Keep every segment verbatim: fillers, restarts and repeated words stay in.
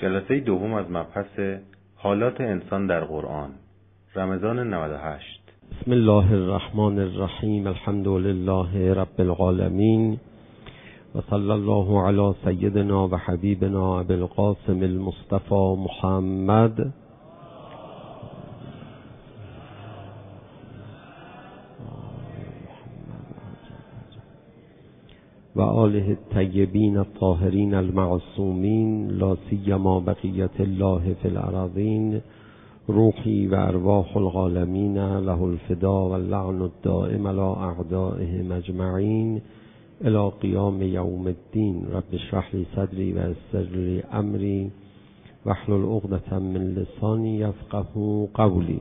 جلسه دوم از مبحث حالات انسان در قرآن، رمضان نود و هشت. بسم الله الرحمن الرحیم. الحمد لله رب العالمین و صلی الله علی سیدنا و حبیبنا ابی القاسم المصطفى محمد و آله الطیبین الطاهرین المعصومین، لا سیما بقیت الله فی الارضین، روحی و ارواح العالمین له الفدا و اللعن الدائم علی اعدائهم اجمعین الی قیام یوم الدین. رب اشرح لی صدری و یسر لی امری واحلل عقدة من لسانی یفقهوا قولی.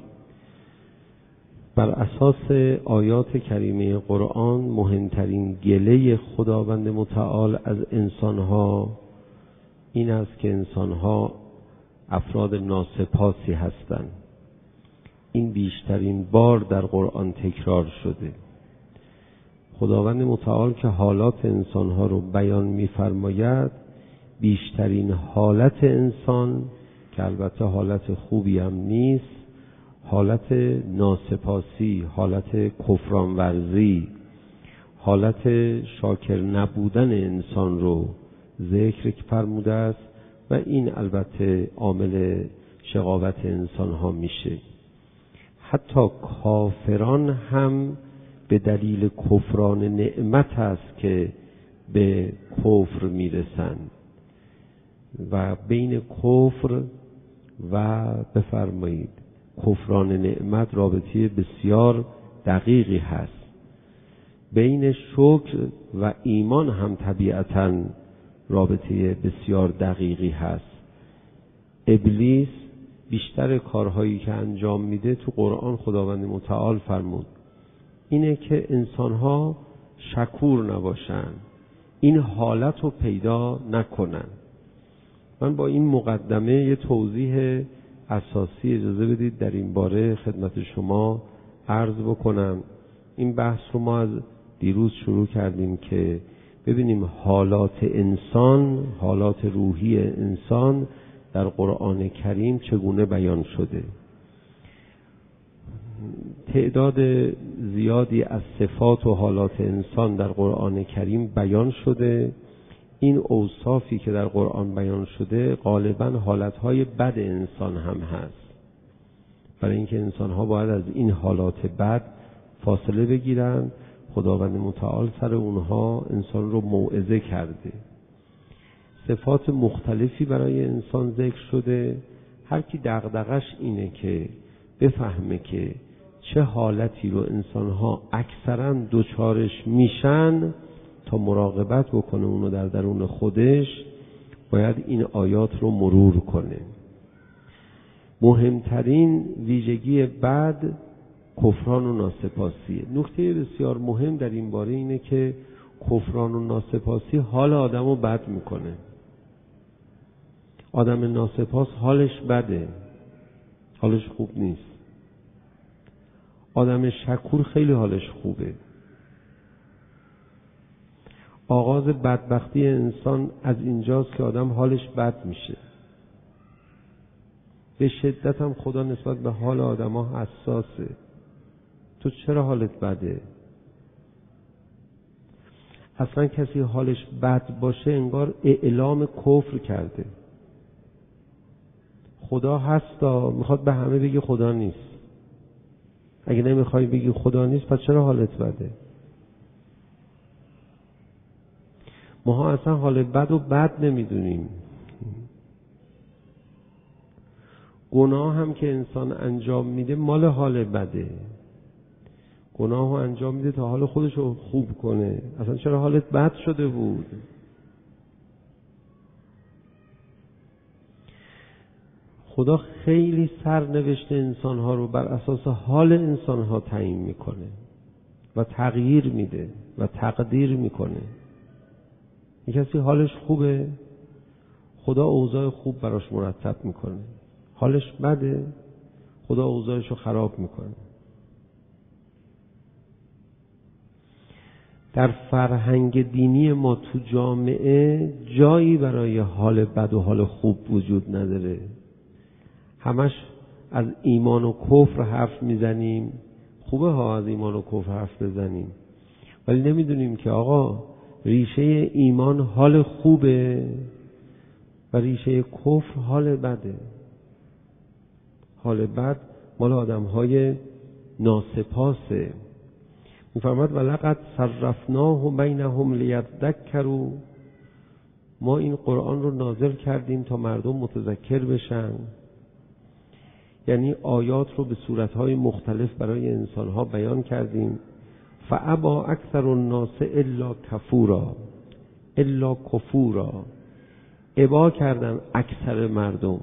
بر اساس آیات کریمه قرآن مهمترین گله خداوند متعال از انسانها این است که انسانها افراد ناسپاسی هستند. این بیشترین بار در قرآن تکرار شده. خداوند متعال که حالات انسانها رو بیان می‌فرماید، بیشترین حالت انسان که البته حالت خوبی هم نیست، حالت ناسپاسی، حالت کفران ورزی، حالت شاکر نبودن انسان رو ذکر فرموده است و این البته عامل شقاوت انسان ها میشه. حتی کافران هم به دلیل کفران نعمت است که به کفر میرسند و بین کفر و بفرمایید کفران نعمت رابطه بسیار دقیقی هست. بین شکر و ایمان هم طبیعتاً رابطه بسیار دقیقی هست. ابلیس بیشتر کارهایی که انجام میده تو قرآن خداوند متعال فرمود اینه که انسانها شکور نباشن، این حالت رو پیدا نکنن. من با این مقدمه یه توضیح اساسی اجازه بدید در این باره خدمت شما عرض بکنم. این بحث رو ما از دیروز شروع کردیم که ببینیم حالات انسان، حالات روحی انسان در قرآن کریم چگونه بیان شده. تعداد زیادی از صفات و حالات انسان در قرآن کریم بیان شده. این اوصافی که در قرآن بیان شده غالباً حالتهای بد انسان هم هست، برای اینکه انسانها باید از این حالات بد فاصله بگیرن. خداوند متعال سر اونها انسان رو موعظه کرده. صفات مختلفی برای انسان ذکر شده. هر کی دغدغش اینه که بفهمه که چه حالتی رو انسانها اکثراً دوچارش میشن، تا مراقبت بکنه اونو در درون خودش باید این آیات رو مرور کنه. مهمترین ویژگی بعد کفران و ناسپاسیه. نکته بسیار مهم در این باره اینه که کفران و ناسپاسی حال آدم رو بد میکنه. آدم ناسپاس حالش بده، حالش خوب نیست. آدم شکور خیلی حالش خوبه. آغاز بدبختی انسان از اینجاست که آدم حالش بد میشه. به شدت هم خدا نسبت به حال آدم ها حساسه. تو چرا حالت بده؟ اصلا کسی حالش بد باشه انگار اعلام کفر کرده. خدا هستا، میخواد به همه بگی خدا نیست. اگه نمیخوای بگی خدا نیست پس چرا حالت بده؟ ما اصلا حال بد و بد نمیدونیم. گناه هم که انسان انجام میده مال حال بده. گناه رو انجام میده تا حال خودش رو خوب کنه. اصلا چرا حالت بد شده بود؟ خدا خیلی سرنوشت انسانها رو بر اساس حال انسانها تعیین میکنه و تغییر میده و تقدیر میکنه. یک کسی حالش خوبه، خدا اوضاع خوب براش مرتب میکنه. حالش بده، خدا اوضاعش رو خراب میکنه. در فرهنگ دینی ما تو جامعه جایی برای حال بد و حال خوب وجود نداره. همش از ایمان و کفر حرف میزنیم. خوبه ها از ایمان و کفر حرف بزنیم، ولی نمیدونیم که آقا ریشه ایمان حال خوبه و ریشه کفر حال بده. حال بد مال آدم های ناسپاسه. میفرماد ولقد صرفناه بینهم لیذکروا، ما این قرآن رو نازل کردیم تا مردم متذکر بشن. یعنی آیات رو به صورتهای مختلف برای انسانها بیان کردیم. فابا اکثر الناس الا کفورا الا کفورا، ابا کردن اکثر مردم،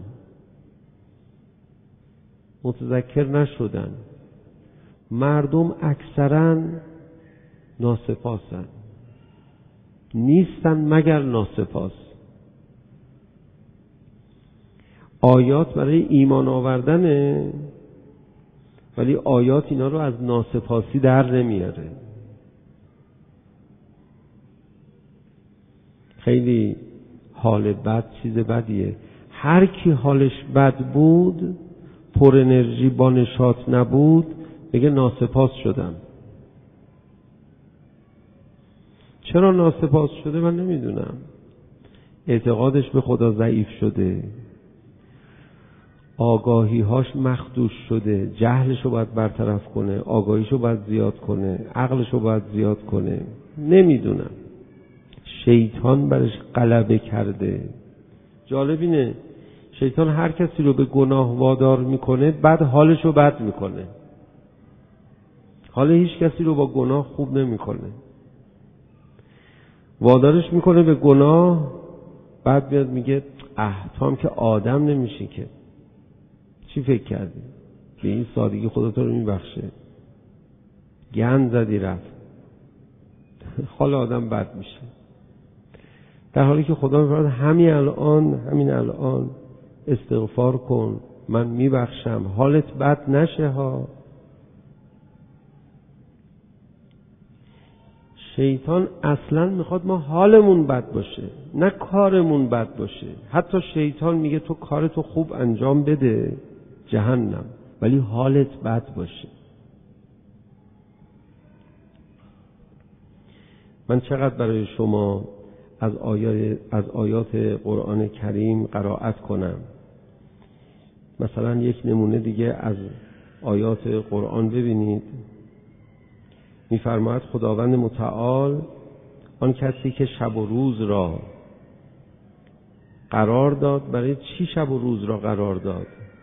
متذکر نشدن. مردم اکثرا ناسپاسن، نیستن مگر ناسپاس. آیات برای ایمان آوردنه، ولی آیات اینا رو از ناسپاسی در نمیاره. خیلی حال بد چیز بدیه. هر کی حالش بد بود، پر انرژی با نشاط نبود، بگه ناسپاس شدم. چرا ناسپاس شده من نمیدونم. اعتقادش به خدا ضعیف شده، آگاهی‌هاش مخدوش شده، جهلشو باید برطرف کنه، آگاهیشو باید زیاد کنه، عقلشو باید زیاد کنه. نمیدونم. شیطان برش غلبه کرده. جالب اینه شیطان هر کسی رو به گناه وادار میکنه، بعد حالشو بد میکنه. حال هیچ کسی رو با گناه خوب نمیکنه. وادارش میکنه به گناه، بعد بیاد میگه اه تو هم که آدم نمیشی که، چی فکر کردی؟ به این سادگی خدا تو رو میبخشه. گند زدی رفت. حال آدم بد میشه. در حالی که خدا میفرماید همین الان همین الان استغفار کن، من میبخشم، حالت بد نشه ها. شیطان اصلا میخواد ما حالمون بد باشه، نه کارمون بد باشه. حتی شیطان میگه تو کارتو خوب انجام بده جهنم، ولی حالت بد باشه. من چقدر برای شما از آیات از آیات قرآن کریم قرائت کنم. مثلا یک نمونه دیگه از آیات قرآن ببینید. می‌فرماید خداوند متعال آن کسی که شب و روز را قرار داد. برای چی شب و روز را قرار داد؟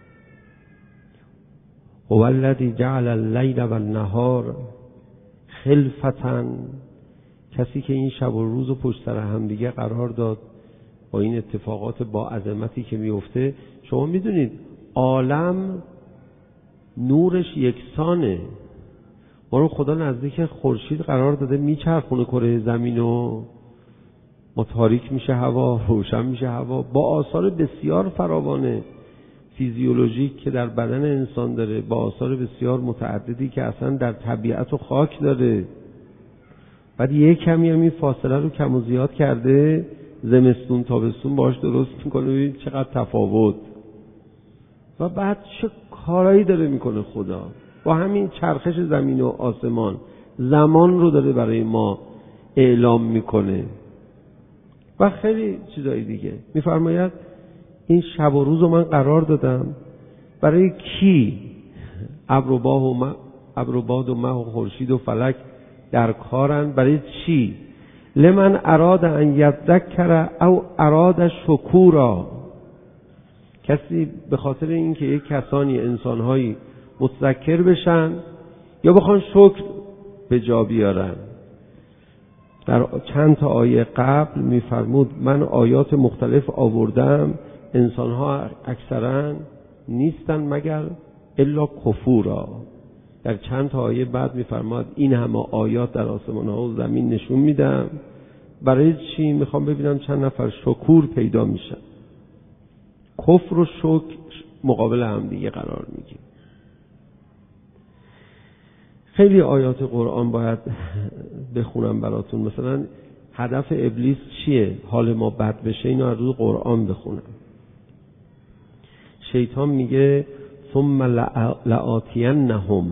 هو الذی جعل اللیل و النهار خلفة، کسی که این شب و روز رو پشت سر هم دیگه قرار داد با این اتفاقات با عظمتی که میفته. شما میدونید عالم نورش یکسانه. ما رو خدا نزدیک خورشید قرار داده، میچرخونه کره زمین و ما تاریک میشه هوا، روشن میشه هوا، با آثار بسیار فراوانه فیزیولوژیک که در بدن انسان داره، با آثار بسیار متعددی که اصلا در طبیعت و خاک داره. بعد یه کمی هم این فاصله رو کم و زیاد کرده، زمستون تابستون باش درست میکنه. ببین چقدر تفاوت. و بعد چه کارایی داره میکنه خدا با همین چرخش زمین و آسمان. زمان رو داره برای ما اعلام میکنه و خیلی چیزایی دیگه. میفرماید این شب و روز رو من قرار دادم برای کی؟ ابر و باد و مه ابر و باد و مه و خورشید و فلک در کارن. برای چی؟ لمن اراد ان یذکر او اراد شکورا، کسی به خاطر اینکه یک کسانی انسانهایی متذکر بشن یا بخوان شکر به جا بیارن. در چند تا آیه قبل میفرمود من آیات مختلف آوردم، انسانها اکثرا نیستن مگر الا کفورا. در چند تا آیه بعد میفرماد این همه آیات در آسمان ها و زمین نشون میدم. برای چی؟ میخوام ببینم چند نفر شکور پیدا میشن. کفر و شکر مقابل هم دیگه قرار میگیره. خیلی آیات قرآن باید بخونم براتون. مثلا هدف ابلیس چیه؟ حال ما بد بشه، اینو از روی قرآن بخونم. شیطان میگه ثم لآتینهم،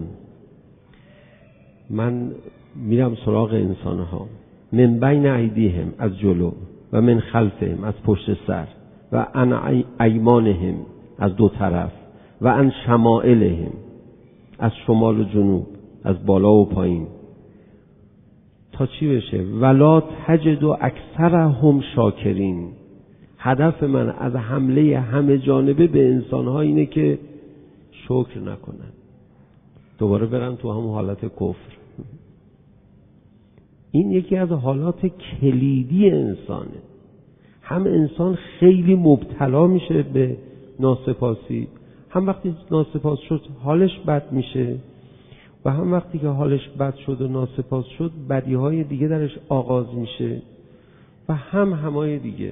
من میرم سراغ انسانها، من بین ایدیهم، از جلو، و من خلفهم، از پشت سر، و عن ایمانهم، از دو طرف، و عن شمائلهم، از شمال و جنوب، از بالا و پایین. تا چی بشه؟ ولا تجد اکثرهم شاکرین. هدف من از حمله همه جانبه به انسانها اینه که شکر نکنن، دوباره برن تو همون حالت کفر. این یکی از حالات کلیدی انسانه. هم انسان خیلی مبتلا میشه به ناسپاسی، هم وقتی ناسپاس شد حالش بد میشه، و هم وقتی که حالش بد شد و ناسپاس شد بدیهای دیگه درش آغاز میشه، و هم همای دیگه.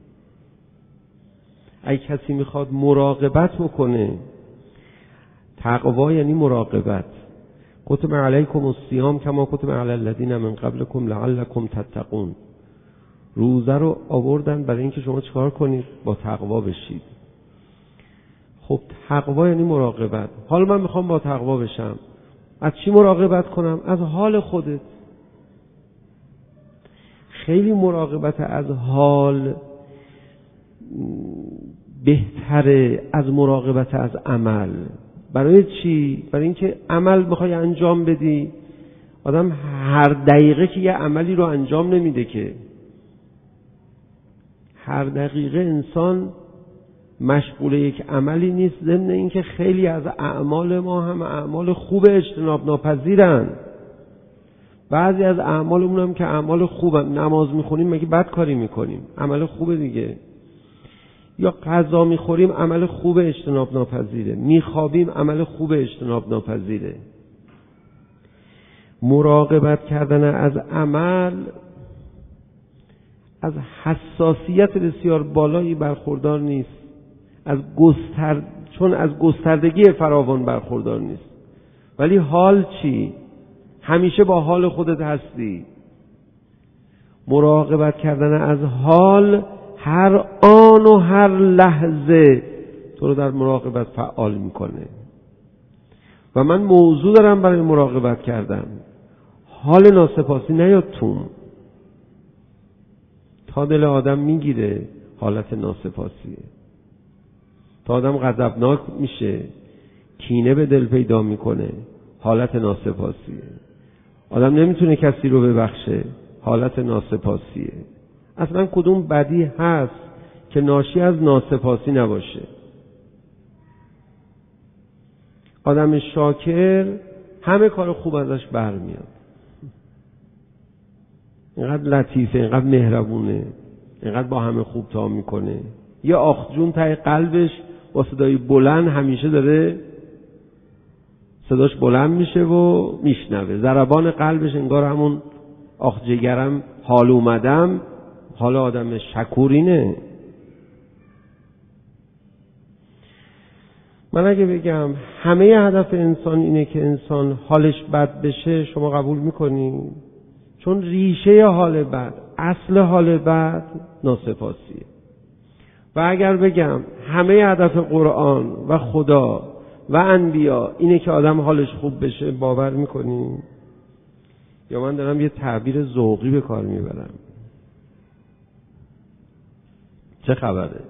اگه کسی میخواد مراقبت بکنه، تقوا یعنی مراقبت. کتب علیکم الصیام کما کتب علی الذین من قبلکم لعلکم تتقون. روزه رو آوردن برای اینکه شما چیکار کنید؟ با تقوا بشید. خب تقوا یعنی مراقبت. حالا من میخوام با تقوا بشم، از چی مراقبت کنم؟ از حال خودت. خیلی مراقبت از حال بهتره از مراقبت از عمل. برای چی؟ برای اینکه عمل میخوای انجام بدی، آدم هر دقیقه که یه عملی رو انجام نمیده که. هر دقیقه انسان مشغول یک عملی نیست، ضمن اینکه خیلی از اعمال ما هم اعمال خوب اجتناب ناپذیرن. بعضی از اعمالمون هم که اعمال خوبن، نماز میخونیم مگه بد کاری میکنیم؟ عمل خوبه دیگه. یا غذا میخوریم عمل خوب اجتناب ناپذیره، میخوابیم عمل خوب اجتناب ناپذیره. مراقبت کردن از عمل از حساسیت بسیار بالایی برخوردار نیست، از گستر چون از گستردگی فراوان برخوردار نیست. ولی حال چی؟ همیشه با حال خودت هستی. مراقبت کردن از حال هر آن و هر لحظه تو رو در مراقبت فعال میکنه. و من موضوع دارم برای مراقبت کردن. حال ناسپاسی نیاد توم، تا دل آدم میگیره حالت ناسپاسیه. تا آدم غضبناک میشه، کینه به دل پیدا میکنه، حالت ناسپاسیه. آدم نمیتونه کسی رو ببخشه، حالت ناسپاسیه. اصلا کدوم بدی هست که ناشی از ناسپاسی نباشه؟ آدم شاکر همه کار خوب ازش برمیاد، اینقدر لطیفه، اینقدر مهربونه، اینقدر با همه خوب تا میکنه. یه آخجون ته قلبش با صدای بلند همیشه داره صداش بلند میشه و میشنوه. ضربان قلبش انگار همون آخ جگرم حال اومدم. حال آدم شکورینه. من اگه بگم همه هدف انسان اینه که انسان حالش بد بشه، شما قبول میکنی؟ چون ریشه حال بد، اصل حال بد ناسپاسیه. و اگر بگم همه هدف قرآن و خدا و انبیا اینه که آدم حالش خوب بشه، باور میکنی؟ یا من دارم یه تعبیر ذوقی به کار میبرم؟ چه خبره؟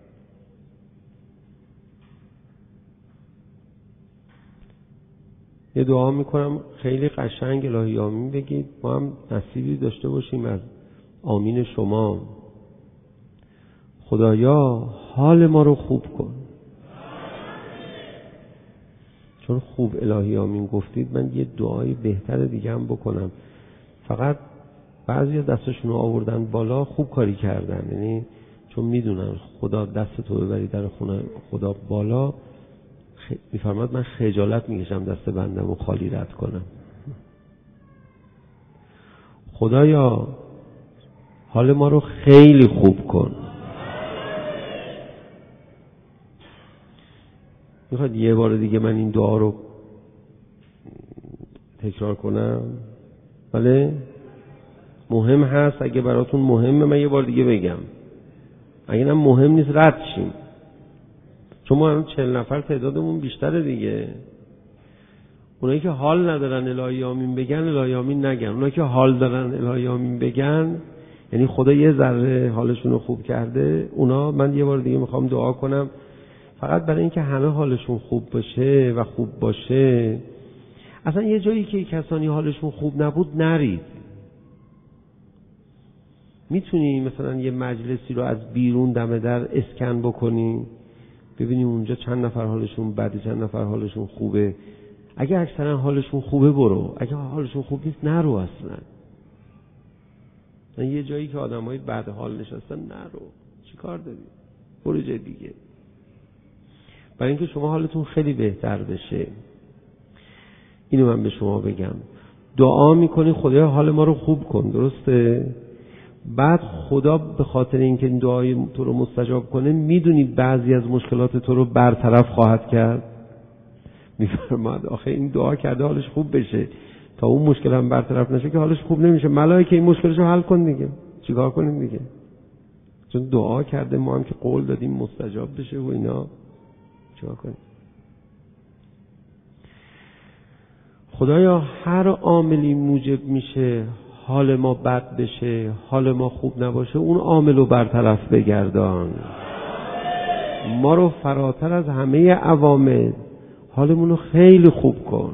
یه دعا میکنم خیلی قشنگ الهی آمین بگید، ما هم نصیبی داشته باشیم از آمین شما. خدایا حال ما رو خوب کن. چون خوب الهی آمین گفتید، من یه دعای بهتر دیگه هم بکنم. فقط بعضی دستشون رو آوردن بالا، خوب کاری کردن، یعنی چون میدونن خدا دست تو ببری در خونه خدا بالا، خ... میفرماد من خجالت میکشم دست بندم و خالی رد کنم. خدایا حال ما رو خیلی خوب کن. میخواد یه بار دیگه من این دعا رو تکرار کنم؟ بله؟ مهم هست. اگه براتون مهمه من یه بار دیگه بگم، اگه هم مهم نیست رد شیم، چون ما هم چهل نفر تعدادمون بیشتره دیگه. اونایی که حال ندارن الهی آمین بگن الهی آمین نگن، اونایی که حال دارن الهی آمین بگن یعنی خدا یه ذره حالشون رو خوب کرده، اونا من یه بار دیگه میخوام دعا کنم فقط برای اینکه همه حالشون خوب باشه و خوب باشه. اصلا یه جایی که کسانی حالشون خوب نبود نرید. میتونی مثلا یه مجلسی رو از بیرون دم در اسکن بکنی ببینی اونجا چند نفر حالشون بده چند نفر حالشون خوبه. اگه اکثرا حالشون خوبه برو، اگه حالشون خوب نیست نرو. اصلا یه جایی که آدمای بد حال نشستن نرو، چی کار داری؟ برو جای دیگه. برای اینکه شما حالتون خیلی بهتر بشه. اینو من به شما بگم، دعا میکنی خدایا حال ما رو خوب کن، درسته؟ بعد خدا به خاطر اینکه این دعای تو رو مستجاب کنه میدونی بعضی از مشکلات تو رو برطرف خواهد کرد. میفرماد آخه این دعا کرده حالش خوب بشه، تا اون مشکل هم برطرف نشه که حالش خوب نمیشه. ملائکه این مشکلشو حل کن دیگه، چیکار کنیم دیگه؟ چون دعا کرده، ما هم که قول دادیم مستجاب بشه و اینا، چیکار کنیم؟ خدایا هر عاملی موجب میشه حال ما بد بشه، حال ما خوب نباشه، اون عامل رو برطرف بگردان. ما رو فراتر از همه عوامل حالمون رو خیلی خوب کن.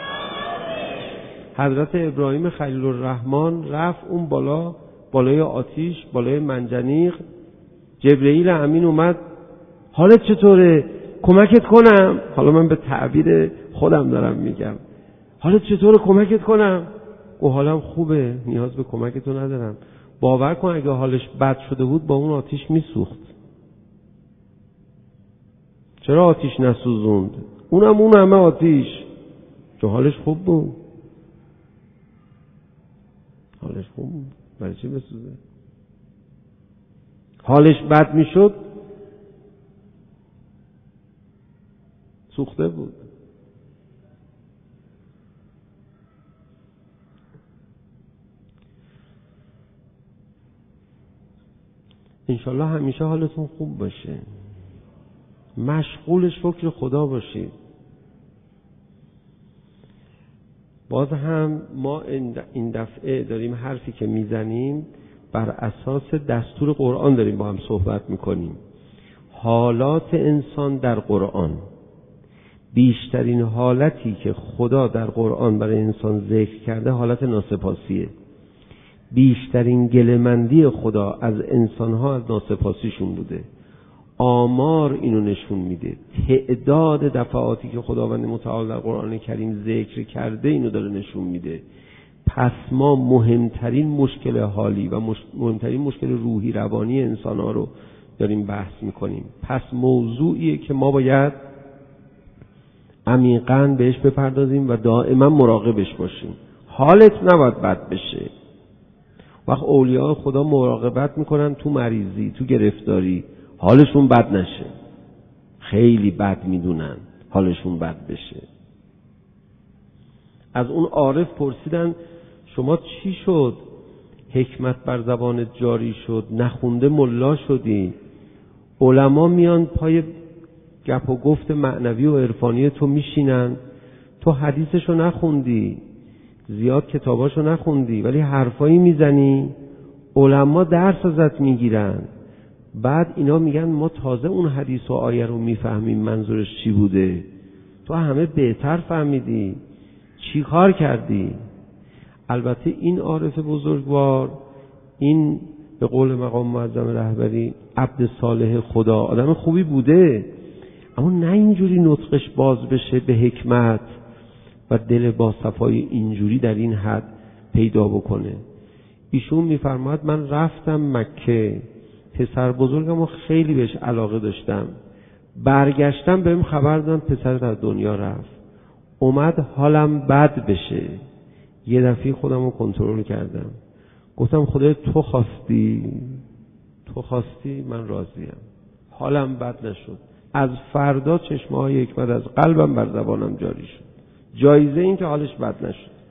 حضرت ابراهیم خلیل الرحمن رفت اون بالا، بالای آتیش، بالای منجنیق. جبرئیل امین اومد، حالت چطوره؟ کمکت کنم؟ حالا من به تعبیر خودم دارم میگم، حالت چطوره؟ کمکت کنم؟ گفت حالم خوبه، نیاز به کمکتو ندارم. باور کن اگه حالش بد شده بود با اون آتیش میسوخت. چرا آتیش نسوزوند؟ اونم اون همه آتیش، چون حالش خوب بود. حالش خوب بود، برای چی بسوزه؟ حالش بد میشد سوخته بود. انشالله همیشه حالتون خوب باشه، مشغول شکر خدا باشید. باز هم ما این دفعه داریم حرفی که میزنیم بر اساس دستور قرآن داریم با هم صحبت میکنیم. حالات انسان در قرآن، بیشترین حالتی که خدا در قرآن برای انسان ذکر کرده حالت ناسپاسیه. بیشترین گله‌مندی خدا از انسانها از ناسپاسیشون بوده. آمار اینو نشون میده، تعداد دفعاتی که خداوند متعال در قرآن کریم ذکر کرده اینو داره نشون میده. پس ما مهمترین مشکل حالی و مش... مهمترین مشکل روحی روانی انسانها رو داریم بحث میکنیم. پس موضوعیه که ما باید عمیقاً بهش بپردازیم و دائما مراقبش باشیم. حالت نباید بد بشه. وقت اولیاء خدا مراقبت میکنن تو مریضی، تو گرفتاری، حالشون بد نشه. خیلی بد میدونن حالشون بد بشه. از اون عارف پرسیدن شما چی شد؟ حکمت بر زبان جاری شد، نخونده ملا شدی. علما میان پای گپ و گفت معنوی و عرفانی تو میشینن، تو حدیثشو نخوندی، زیاد کتاباشو نخوندی، ولی حرفایی میزنی، علما درس ازت میگیرن. بعد اینا میگن ما تازه اون حدیث و آیه رو میفهمیم منظورش چی بوده. تو همه بهتر فهمیدی، چی کار کردی؟ البته این عارف بزرگوار، این به قول مقام معظم رهبری عبد صالح خدا، آدم خوبی بوده، اما نه اینجوری نطقش باز بشه به حکمت و دل با صفای اینجوری در این حد پیدا بکنه. ایشون میفرماد من رفتم مکه، پسر بزرگم رو خیلی بهش علاقه داشتم، برگشتم بهم خبر دادن پسرت از دنیا رفت. اومد حالم بد بشه، یه دفعه خودم رو کنترل کردم، گفتم خدای تو خواستی، تو خواستی، من راضیم. حالم بد نشد. از فردا چشمه های حکمت از قلبم بر زبانم جاری شد. جایزه این که حالش بد نشد.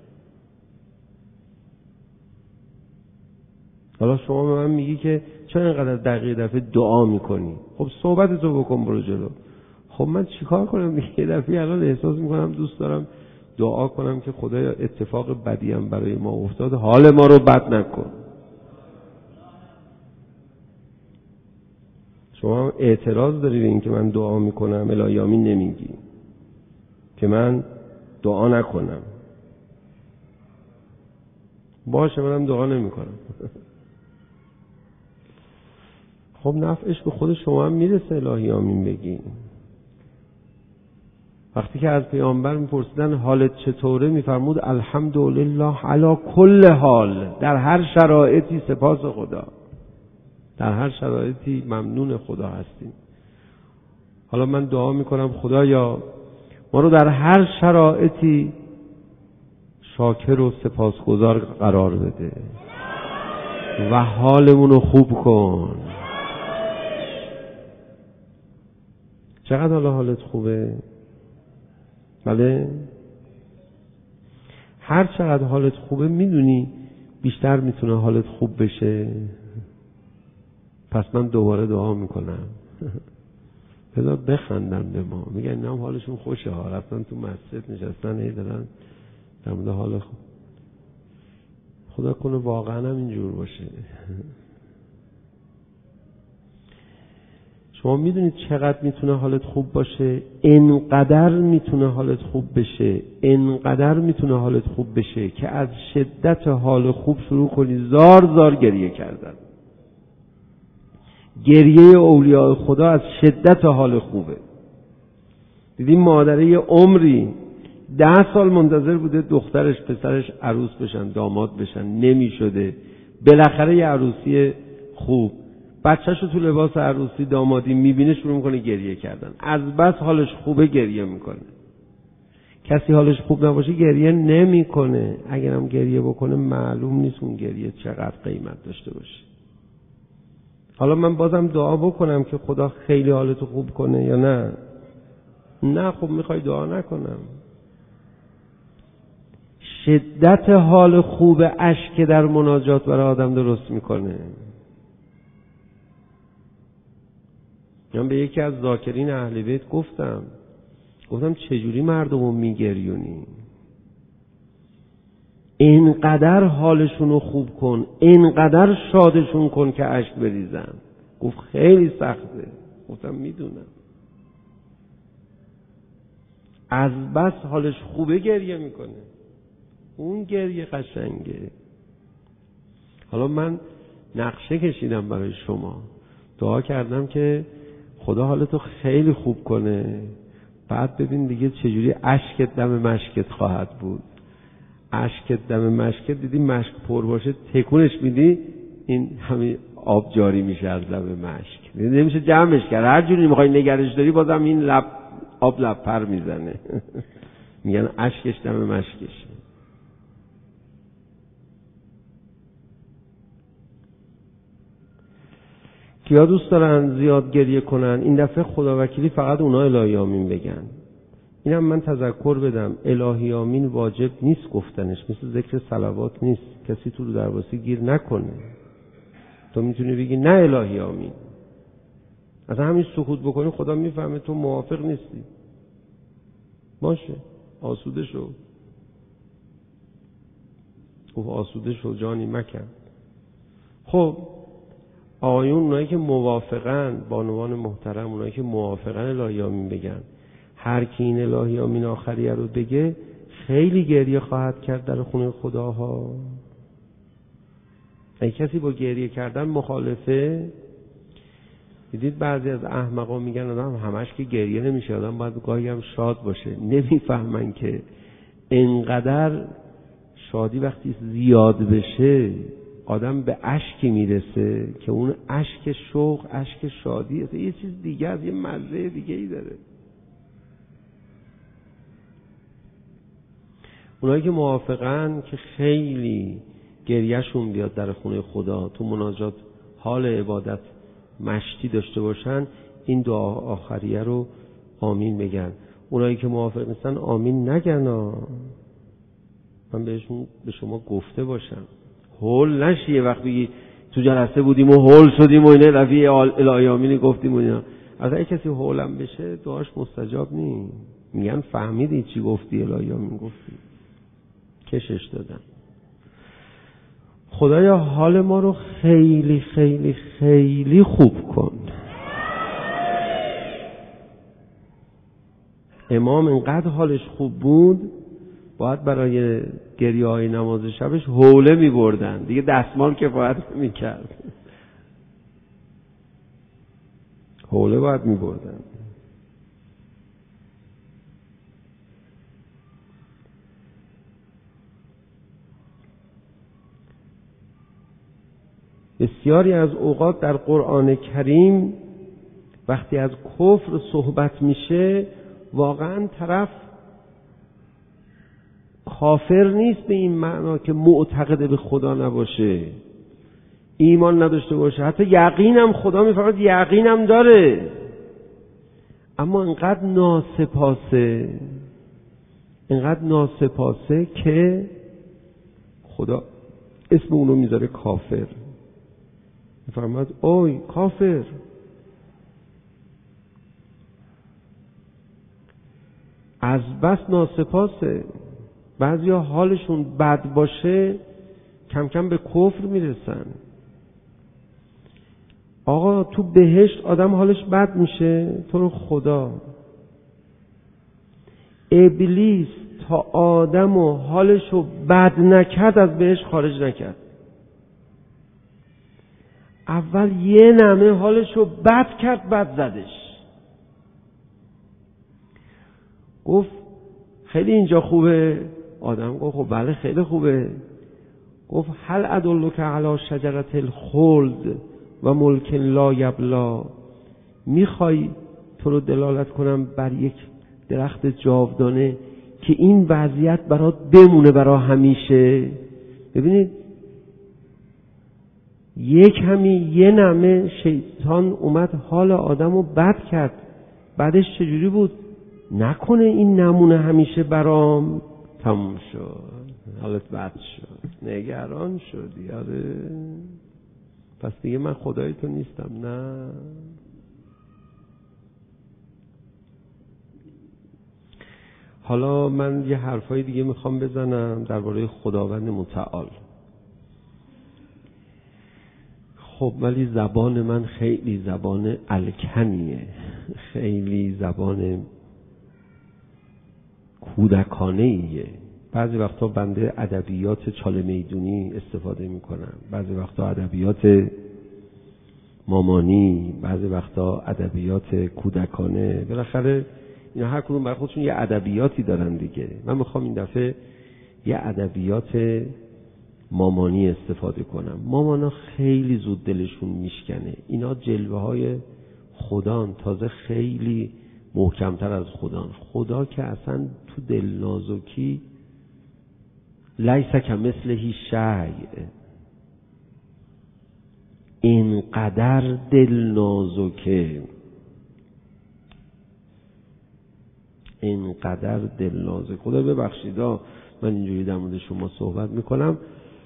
حالا شما به من میگی که چرا اینقدر دقیقه دفعه دعا میکنی؟ خب صحبتتو بکن برو جلو. خب من چیکار کنم دیگه؟ یه دفعه الان احساس میکنم دوست دارم دعا کنم که خدایا اتفاق بدی هم برای ما افتاد، حال ما رو بد نکن. شما اعتراض داری به این که من دعا میکنم، الهی آمین نمیگی که من دعا نکنم. باشه منم دعا نمیکنم. خب نفعش به خود شما هم میرسه الهی آمین بگی. وقتی که از پیامبر میپرسیدن حالت چطوره، میفرمود الحمدلله علی کل حال، در هر شرایطی سپاس خدا، در هر شرایطی ممنون خدا هستیم. حالا من دعا میکنم خدایا ما رو در هر شرایطی شاکر و سپاسگزار قرار بده و حالمون رو خوب کن. چقدر حالا حالت خوبه؟ بله؟ هر چقدر حالت خوبه میدونی بیشتر میتونه حالت خوب بشه. پس من دوباره دعا میکنم. بذار بخندن به ما، میگن اینا هم حالشون خوشه ها، رفتن تو مسجد نشستن هی دارن در مورد حال خوب. خدا کنه واقعا هم اینجور باشه. شما میدونید چقدر میتونه حالت خوب باشه؟ انقدر میتونه حالت خوب بشه، انقدر میتونه حالت خوب بشه که از شدت حال خوب شروع کنی زار زار گریه کردن. گریه اولیاء خدا از شدت حال خوبه. دیدیم مادره عمری ده سال منتظر بوده دخترش پسرش عروس بشن، داماد بشن، نمی شده. بالاخره یه عروسی خوب، بچه‌شو تو لباس عروسی دامادی میبینه شروع میکنه گریه کردن. از بس حالش خوبه گریه میکنه. کسی حالش خوب نباشه گریه نمیکنه. اگرم گریه بکنه معلوم نیست اون گریه چقدر قیمت داشته باشه. حالا من بازم دعا بکنم که خدا خیلی حالتو خوب کنه یا نه؟ نه. خب میخوای دعا نکنم. شدت حال خوب اشک در مناجات برای آدم درست میکنه. من به یکی از ذاکرین اهل بیت گفتم گفتم چجوری مردمو میگریونی؟ اینقدر حالشونو خوب کن، اینقدر شادشون کن که اشک بریزن. گفت خیلی سخته. گفتم میدونم. از بس حالش خوبه گریه میکنه. اون گریه قشنگه. حالا من نقشه کشیدم برای شما، دعا کردم که خدا حالتو خیلی خوب کنه، بعد ببین دیگه چجوری اشکت دم مشکت خواهد بود. اشکت دم مشکت، دیدی مشک پر باشه تکونش میدی این همین آب جاری میشه از لب مشک، نمیشه جمعش کرد. هر جوری میخوای نگرش داری بازم این لب آب لب پر میزنه. میگن اشکش دم مشکش. کیا دوست دارن زیاد گریه کنن؟ این دفعه خداوکیلی فقط اونا الهی آمین بگن. اینم من تذکر بدم، الهی آمین واجب نیست گفتنش، مثل ذکر صلوات نیست. کسی تو رو درواسی گیر نکنه. تو میتونی بگی نه الهی آمین. از همین سکوت بکنی خدا میفهمه تو موافق نیستی. باشه آسوده شو. گفت آسوده شو جانی مکن. خب آقایون اونایی که موافقن، بانوان محترم، اونایی که موافقن الهی آمین بگن. هر کی این الهی آمین آخریه رو بگه خیلی گریه خواهد کرد در خونه خداها. اگه کسی با گریه کردن مخالفه، دیدید بعضی از احمقا میگن آدم همش که گریه نمیشه، آدم باید گاهی هم شاد باشه. نمیفهمن که انقدر شادی وقتی زیاد بشه آدم به اشکی میرسه که اون اشک شوق، اشک شادی یه چیز دیگه از یه مزه دیگه ای داره. اونایی که موافقن که خیلی گریهشون بیاد در خونه خدا، تو مناجات حال عبادت مشتی داشته باشن، این دعا آخریه رو آمین بگن. اونایی که موافق نیستن آمین نگن. من بهشون به شما گفته باشم هول نشی یه وقت بگی تو جلسه بودیم و هول شدیم و اینه رفیع الهیامین گفتیم و اینا. از اگه کسی هولم بشه دعاش مستجاب نی. میگن فهمیدی چی گفتی الهیامین گفتی، کشش دادن. خدایا حال ما رو خیلی خیلی خیلی خوب کن. امام اینقدر حالش خوب بود باید برای گریه های نماز شبش حوله می بردن دیگه، دستمال کفایت می کرد، حوله باید می بردن. بسیاری از اوقات در قرآن کریم وقتی از کفر صحبت میشه واقعا طرف کافر نیست به این معنا که معتقد به خدا نباشه، ایمان نداشته باشه، حتی یقینم خدا میفرماید یقینم داره، اما انقدر ناسپاسه انقدر ناسپاسه که خدا اسم اونو میذاره کافر. میفرماید اوی کافر. از بس ناسپاسه. بعضیا حالشون بد باشه کم کم به کفر میرسن. آقا تو بهشت آدم حالش بد میشه، تو رو خدا ابلیس تا آدم و حالشو بد نکرد از بهشت خارج نکرد. اول یه نمه حالشو بد کرد، بد زدش، گفت خیلی اینجا خوبه. آدم گفت خب بله خیلی خوبه. گفت هل ادلک علی شجرة الخلد و ملک لا یبلا، میخوای تو رو دلالت کنم بر یک درخت جاودانه که این وضعیت برات بمونه برا همیشه. ببینید یک همی یه نمه شیطان اومد حال آدم رو بد کرد، بعدش چجوری بود؟ نکنه این نمونه همیشه برام تموم شد، حالت بد شد، نگران شدی. آره پس دیگه من خدای تو نیستم. نه، حالا من یه حرفای دیگه میخوام بزنم درباره خداوند متعال. خب ولی زبان من خیلی زبان الکنیه، خیلی زبان کودکانه ایه. بعضی وقتا بنده ادبیات چاله میدونی استفاده میکنم، بعضی وقتا ادبیات مامانی، بعضی وقتا ادبیات کودکانه. بالاخره اینا هر کدوم برای خودشون یه ادبیاتی دارن دیگه. من میخوام این دفعه یه ادبیات مامانی استفاده کنم. مامانا خیلی زود دلشون میشکنه، اینا جلوه های خدان، تازه خیلی محکمتر از خدان. خدا که اصلا تو دل نازکی لیس کمثله شیء، اینقدر دل نازکه، اینقدر دل نازک. خدا ببخشیدا من اینجوری در مورد شما صحبت میکنم.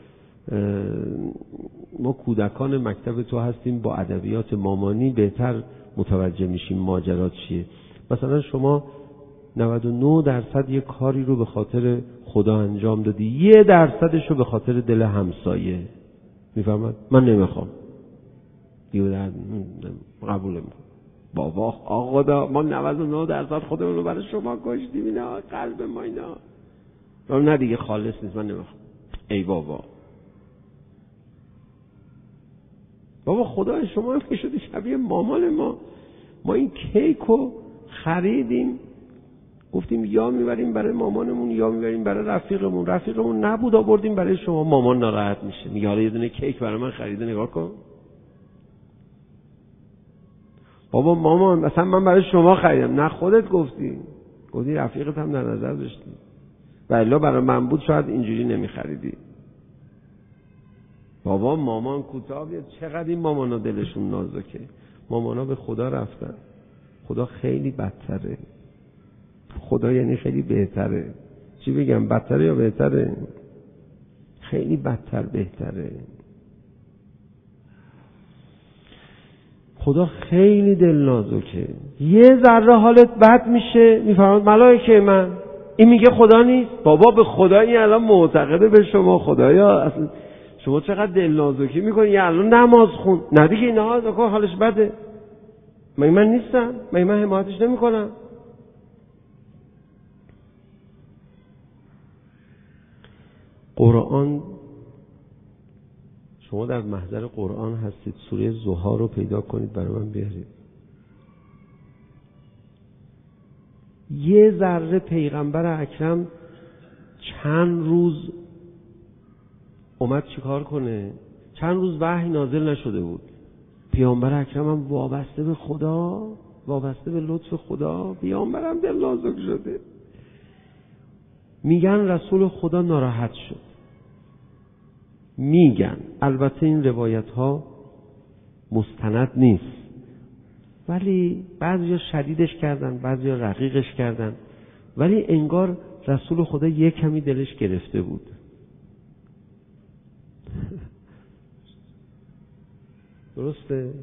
ما کودکان مکتب تو هستیم، با ادبیات مامانی بهتر متوجه میشیم ماجرا چیه. مثلا شما نود و نه درصد یه کاری رو به خاطر خدا انجام دادی، یه درصدش رو به خاطر دل همسایه. میفهمد؟ من نمیخوام دیو در قبول میکنم. بابا آقا دا ما نود و نه درصد خودمون رو برای شما کشتیم، اینا قلب ما اینا نه دیگه خالص نیست، من نمیخوام. ای بابا بابا خدا شما که شدی شبیه مامان ما. ما این کیکو خریدیم گفتیم یا میبریم برای مامانمون یا میبریم برای رفیقمون، رفیقمون نبود آوردیم برای شما، مامان ناراحت میشه. میگه حالا یه دونه کیک برای من خریده، نگاه کن. بابا مامان مثلا من برای شما خریدم. نه خودت گفتی، گفتی رفیقت هم در نظر داشتی، ولی برای من بود شاید اینجوری نمیخریدی. بابا مامان کوتاه بیاد. چقدر این مامانا دلشون نازکه. مامانا به خدا رفتن. خدا خیلی بدتره. خدا یعنی خیلی بهتره. چی بگم، بدتره یا بهتره؟ خیلی بدتر بهتره. خدا خیلی دل نازکه. یه ذره حالت بد میشه میفرماد ملائکه من، این میگه خدا نیست. بابا به خدا این الان معتقده به شما خدایا، اصلا شما چقدر دل نازکی میکنی؟ یه الان نماز خون، نه دیگه این نماز کن حالش بده. مگه من نیستم؟ مگه من حمایتش نمیکنم؟ قرآن، شما در محضر قرآن هستید، سوره ضحی رو پیدا کنید برای من بیارید. یه ذره پیغمبر اکرم چند روز اومد چیکار کنه؟ چند روز وحی نازل نشده بود. پیامبر اکرم هم وابسته به خدا، وابسته به لطف خدا، پیامبرم دل نازک شده. میگن رسول خدا ناراحت شد. میگن، البته این روایت ها مستند نیست، ولی بعضیا شدیدش کردن، بعضیا رقیقش کردن، ولی انگار رسول خدا یک کمی دلش گرفته بود. درسته؟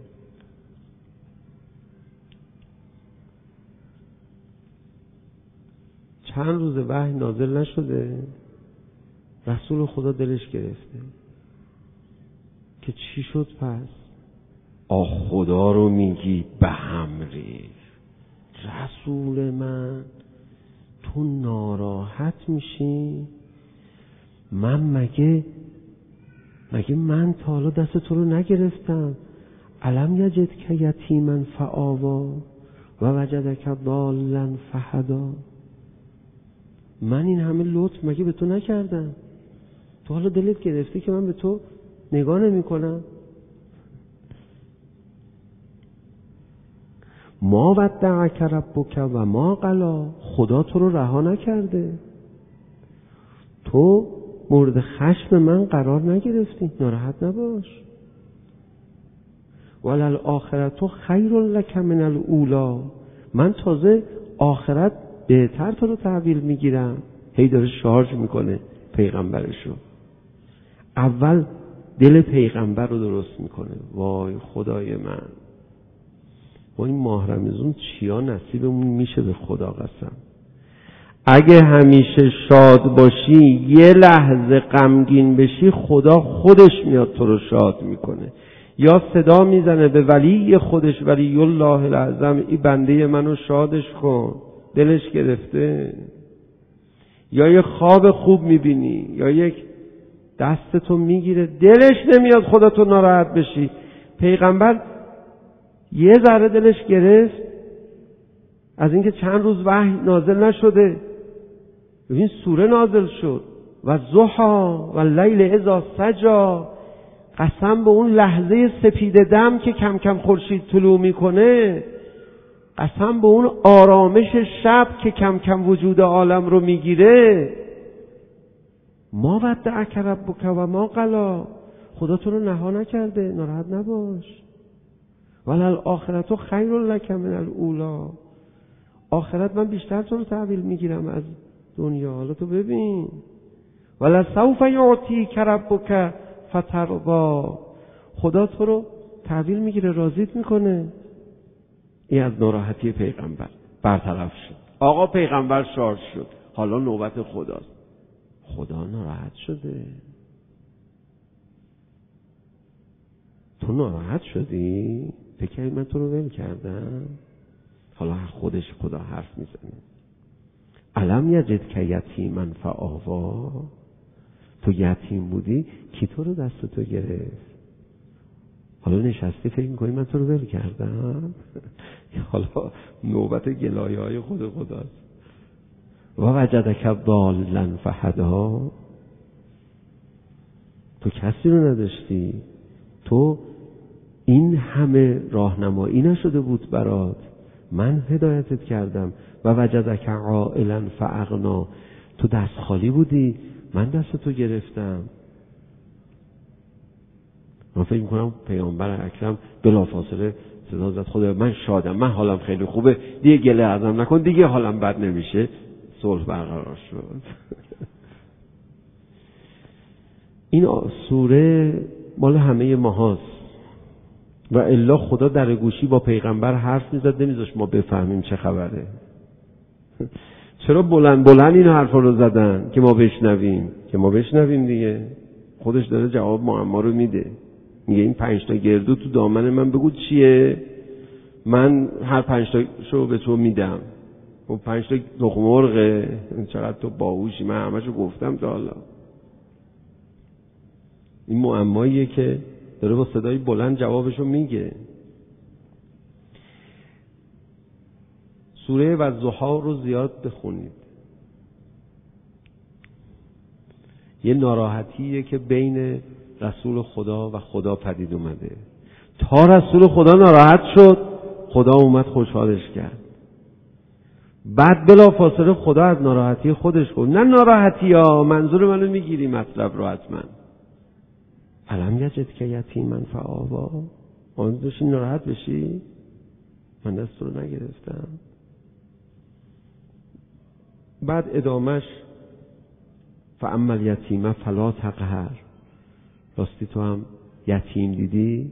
چند روز وحی نازل نشده، رسول خدا دلش گرفته که چی شد پس؟ آ خدا رو میگی به هم ریخت. رسول من تو ناراحت میشی؟ من مگه مگه من تا حالا دست تو رو نگرفتم؟ الم یجد که یتیما فآوا و وجدک ضالا فهدا. من این همه لطف مگه به تو نکردم؟ تو حالا دلت گرفتی که من به تو نگاه نمی کنم؟ ما ودعک ربک و ما قلا. خدا تو رو رها نکرده، تو مورد خشم من قرار نگرفتی، ناراحت نباش. وللآخرة خیر لک من الاولی. من تازه آخرت بهتر تو رو تحویل میگیرم. هی داره شارژ میکنه پیغمبرشو. اول دل پیغمبر رو درست میکنه. وای خدای من، با این ماه رمضان چیا نصیبمون میشه به خدا قسم. اگه همیشه شاد باشی، یه لحظه غمگین بشی، خدا خودش میاد تو رو شاد میکنه. یا صدا میزنه به ولی خودش، ولی الله الاعظم، این بنده منو شادش کن، دلش گرفته. یا یه خواب خوب میبینی، یا یک دستتو میگیره، دلش نمیاد خدا تو ناراحت بشی. پیغمبر یه ذره دلش گرفت از اینکه چند روز وحی نازل نشده. ببین سوره نازل شد و ضحی و لیل اذا سجی. قسم به اون لحظه سپید دم که کم کم خورشید طلوع میکنه، قسم به اون آرامش شب که کم کم وجود عالم رو میگیره. ما ودعک ربک و ما قلا. خدا تو رو نها نکرده، ناراحت نباش. وللآخرة خیر لک من الاولی. آخرت من بیشتر تو رو تحویل میگیرم از دنیا. حالا تو ببین. ولسوف یعطیک ربک فترضی. خدا تو رو تحویل میگیره، راضیت میکنه. این از ناراحتی پیغمبر برطرف شد. آقا پیغمبر شارژ شد، حالا نوبت خداست. خدا ناراحت شده. تو ناراحت شدی؟ فکر من تو رو ول کردم؟ حالا خودش خدا حرف میزنه. الم یجد که یتیما فآوا. تو یتیم بودی، کی تو رو دست تو گرفت؟ حالا نشستی فکر میکنی من تو رو ول کردم؟ حالا نوبت گلایه های خود خداست. و وجدک ضالا فهدا. تو کسی رو نداشتی، تو این همه راهنمایی نشده بود برات، من هدایتت کردم. و وجدک عائلا فاغنا. تو دست خالی بودی، من دست تو گرفتم. من فکر میکنم پیامبر اکرم بلافاصله صدا زد خدا من شادم، من حالم خیلی خوبه، دیگه گله ازم نکن، دیگه حالم بد نمیشه. صلح برقرار شد. این سوره مال همه ماهاست. و الا خدا در گوشی با پیغمبر حرف میزد، نمیذاش ما بفهمیم چه خبره. چرا بلند بلند این حرفا رو زدن که ما بشنویم؟ که ما بشنویم دیگه. خودش داره جواب معما رو میده، میگه این پنج تا گردو تو دامن من بگو چیه، من هر پنج تاشو به تو میدم. و پنج تا تخم مرغه، چقدر تو باهوشی، من همشو گفتم تا حالا. این معماییه که داره با صدای بلند جوابشو میگه. سوره والضحی رو زیاد بخونید. یه ناراحتیه که بین رسول خدا و خدا پدید اومده. تا رسول خدا ناراحت شد، خدا اومد خوشحالش کرد. بعد بلا فاصله خدا از ناراحتی خودش گفت نه ناراحتی ها، منظور منو میگیری مطلب رو حتما. علم یجد که یتیمن فآوا، آن داشتی ناراحت بشی؟ من دست رو نگرفتم. بعد ادامش فاما الیتیم فلا تقهر، راستی تو هم یتیم دیدی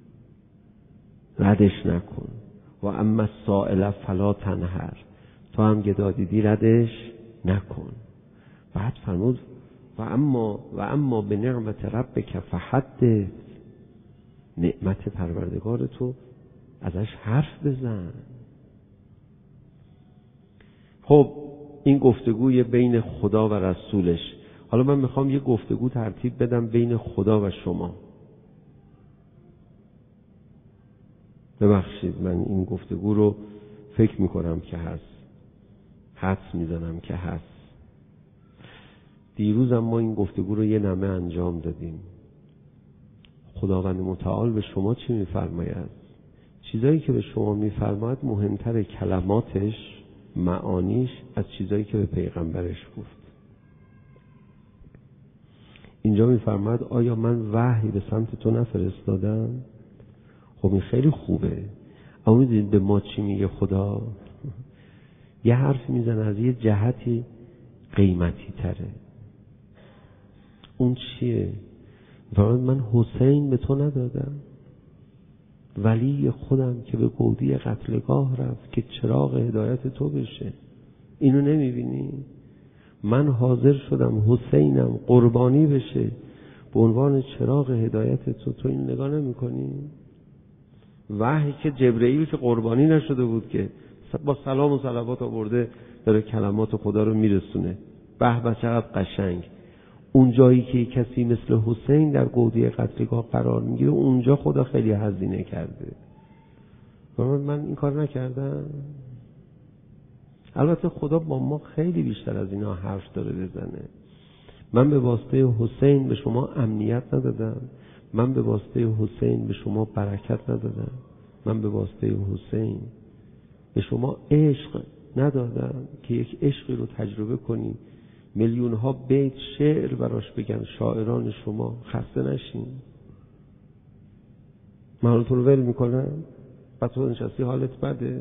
ردش نکن. و اما السائل فلا تنهر، تو هم گدا دیدی ردش نکن. بعد فرمود و اما و اما به نعمت ربک فحدث، نعمت پروردگار تو ازش حرف بزن. خب این گفتگوی بین خدا و رسولش. حالا من میخوام یه گفتگو ترتیب بدم بین خدا و شما. ببخشید من این گفتگو رو فکر میکنم که هست، حدس میزنم که هست. دیروز هم ما این گفتگو رو یه نمه انجام دادیم. خداوند متعال به شما چی میفرماید؟ چیزایی که به شما میفرماید مهمتر کلماتش، معانیش، از چیزایی که به پیغمبرش گفت. اینجا میفرماید آیا من وحی به سمت تو نفرستادم؟ خب این خیلی خوبه، اما میدونید به ما چی میگه خدا؟ یه حرف میزنه از یه جهتی قیمتی تره. اون چیه؟ فرمود من حسین به تو ندادم، ولی خودم که به گودی قتلگاه رفت که چراغ هدایت تو بشه. اینو نمیبینی؟ من حاضر شدم حسینم قربانی بشه به عنوان چراغ هدایت تو، تو این نگاه نمی کنی؟ وحی که جبرئیل که قربانی نشده بود که با سلام و صلوات آورده داره کلمات خدا رو میرسونه. به به چقدر قشنگ. اون جایی که کسی مثل حسین در گودی قتلگاه قرار میگیره، اونجا خدا خیلی هزینه کرده. من این کار نکردم. البته خدا با ما خیلی بیشتر از اینا حرف داره بزنه. من به واسطه حسین به شما امنیت ندادم، من به واسطه حسین به شما برکت ندادم، من به واسطه حسین به شما عشق ندادم که یک عشقی رو تجربه کنی، میلیون ها بیت شعر براش بگن شاعران شما، خسته نشین. من حالت رو ول میکنم بعد تو نشستی حالت بده.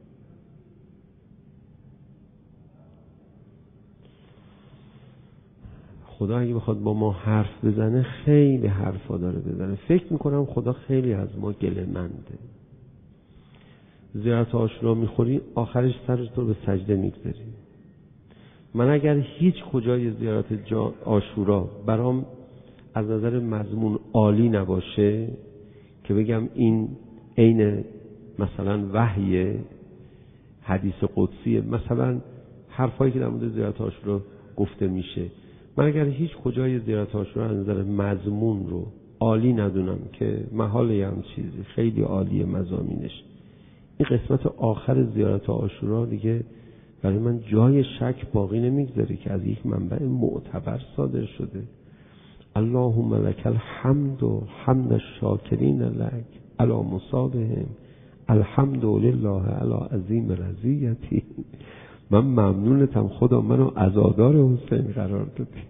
خدا اگه بخواد با ما حرف بزنه خیلی حرفا داره بزنه. فکر میکنم خدا خیلی از ما گله منده. زیارت عاشورا میخوری آخرش سرت رو به سجده میگذاری. من اگر هیچ کجای زیارت عاشورا برام از نظر مضمون عالی نباشه که بگم این عین مثلا وحی حدیث قدسی، مثلا حرفایی که در مورد زیارت عاشورا گفته میشه، من اگر هیچ کجای زیارت عاشورا از نظر مضمون رو عالی ندونم که محاله هم چیزی خیلی عالیه مضامینش، این قسمت آخر زیارت عاشورا دیگه برای من جای شک باقی نمیگذاره که از یک منبع معتبر صادر شده. اللهم لک الحمد و حمد الشاکرین لک علی مصابهم، الحمد لله علی عظیم رضیتی. من ممنونتم خدا منو عزادار حسین قرار دادی.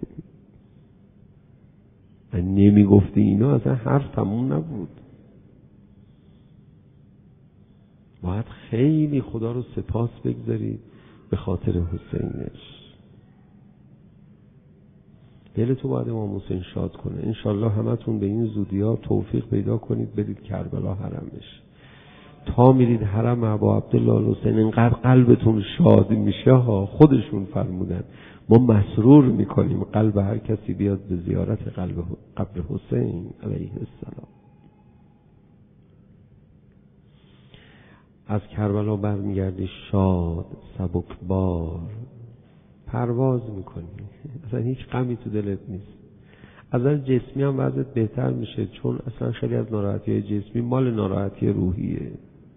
من نمی گفتی اینا اصلا حرف تموم نبود. باید خیلی خدا رو سپاس بگذاری به خاطر حسینش. دل تو باید امام حسین شاد کنه. انشالله همتون به این زودی ها توفیق پیدا کنید برید کربلا حرم بشید. تا میرید حرم ابا عبدالله الحسین اینقدر قلبتون شاد میشه ها. خودشون فرمودن ما مسرور میکنیم قلب هر کسی بیاد به زیارت قلب قبر حسین علیه السلام. از کربلا برمیگردی شاد سبکبار پرواز میکنی، اصلا هیچ غمی تو دلت نیست. از نظر جسمی هم وضعت بهتر میشه، چون اصلا خیلی از ناراحتی جسمی مال ناراحتی روحیه.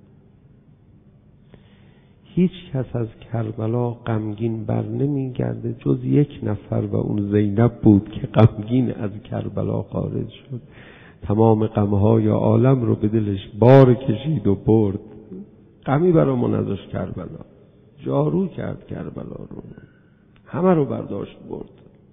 هیچ کس از کربلا غمگین بر نمیگرده جز یک نفر و اون زینب بود که غمگین از کربلا خارج شد. تمام غمهای عالم رو به دلش بار کشید و برد. غمی برامون ازش کربلا، جارو کرد کربلا رو، همه رو برداشت برد.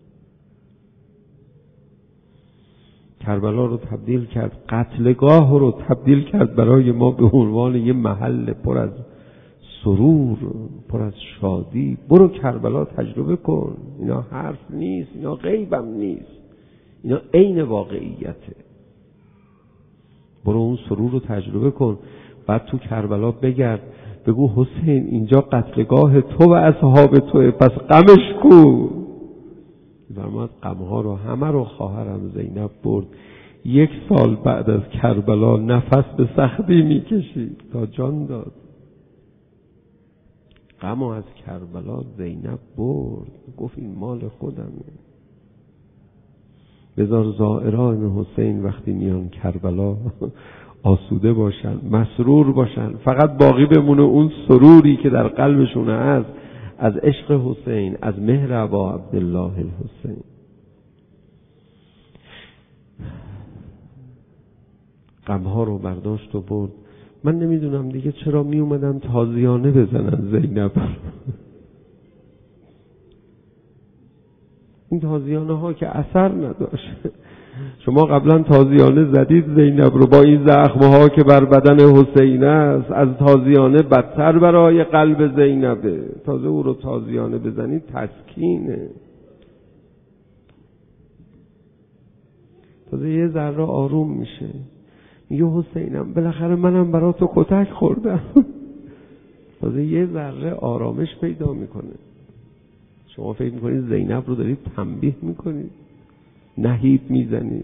کربلا رو تبدیل کرد، قتلگاه رو تبدیل کرد برای ما به عنوان یه محل پر از سرور، پر از شادی. برو کربلا تجربه کن. اینا حرف نیست، اینا غیبم نیست، اینا عین واقعیته. برو اون سرور رو تجربه کن. بعد تو کربلا بگرد بگو حسین اینجا قتلگاه تو و اصحاب توه، پس غمش کو. فرمود غمها رو همه رو خواهرم زینب برد. یک سال بعد از کربلا نفس به سختی میکشید تا جان داد. غم از کربلا زینب برد، گفت این مال خودمه. بذار زائران حسین وقتی میان کربلا آسوده باشن، مسرور باشن، فقط باقی بمونه اون سروری که در قلبشون هست از عشق حسین، از مهر ابا عبدالله الحسین. غمها رو برداشت و برد. من نمیدونم دیگه چرا می اومدن تازیانه بزنن زینب. این تازیانه ها که اثر نداشت. شما قبلا تازیانه زدید زینب رو، با این زخمه ها که بر بدن حسین است، از تازیانه بدتر برای قلب زینبه. تازه او رو تازیانه بزنید تسکینه، تازه یه ذره آروم میشه. میگه حسینم بالاخره منم برا تو کتک خوردم. تازه یه ذره آرامش پیدا میکنه. شما فکر میکنید زینب رو دارید تنبیه میکنید، نهیب میزنید.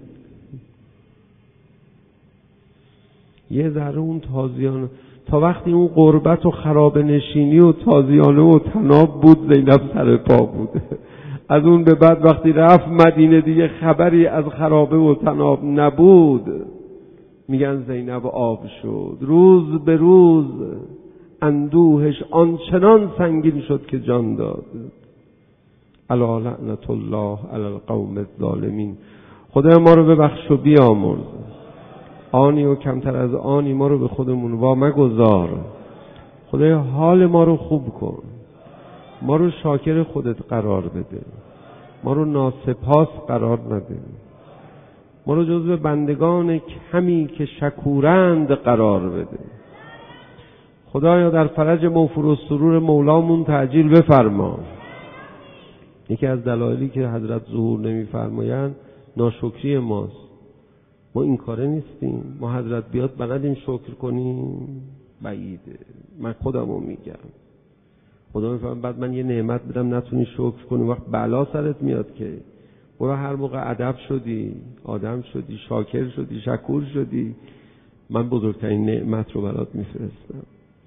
یه ذره اون تازیانه، تا وقتی اون غربت و خراب نشینی و تازیانه و تناب بود زینب سر پا بود. از اون به بعد وقتی رفت مدینه دیگه خبری از خرابه و تناب نبود. میگن زینب آب شد. روز به روز اندوهش آنچنان سنگین شد که جان داد. الا لعنت الله علی القوم الظالمین. خدا ما رو ببخش و بیامرز. آنی و کمتر از آنی ما رو به خودمون وا مگذار. خدایا حال ما رو خوب کن، ما رو شاکر خودت قرار بده، ما رو ناسپاس قرار نده، ما رو جزو بندگان کمی که شکورند قرار بده. خدایا در فرج موفور و سرور مولامون تعجیل بفرما. یکی از دلایلی که حضرت ظهور نمی‌فرمایند ناشکری ماست. ما این کاره نیستیم. ما حضرت بیاد بلدیم شکر کنیم؟ بعیده. من خودمو میگم. خدا میفهمه بعد من یه نعمت بدم نتونی شکر کنی، وقت بلا سرت میاد که. برو هر موقع ادب شدی، آدم شدی، شاکر شدی، شکور شدی، من بزرگترین نعمت رو برات میفرستم.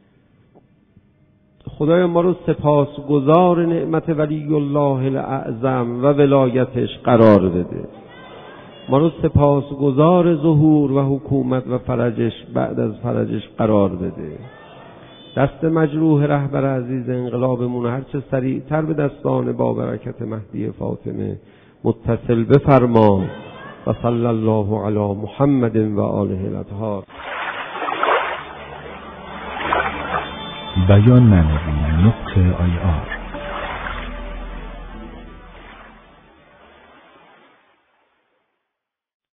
خدایا ما رو سپاسگزار نعمت ولی الله الاعظم و ولایتش قرار بده. ما رو سپاسگزار ظهور و حکومت و فرجش بعد از فرجش قرار بده. دست مجروح رهبر عزیز انقلابمون هرچه سریعتر به دستان با برکت مهدی فاطمه متصل بفرما. و صلی الله علی محمد و آله الاطهار. بیان معنوی نقطه آی آر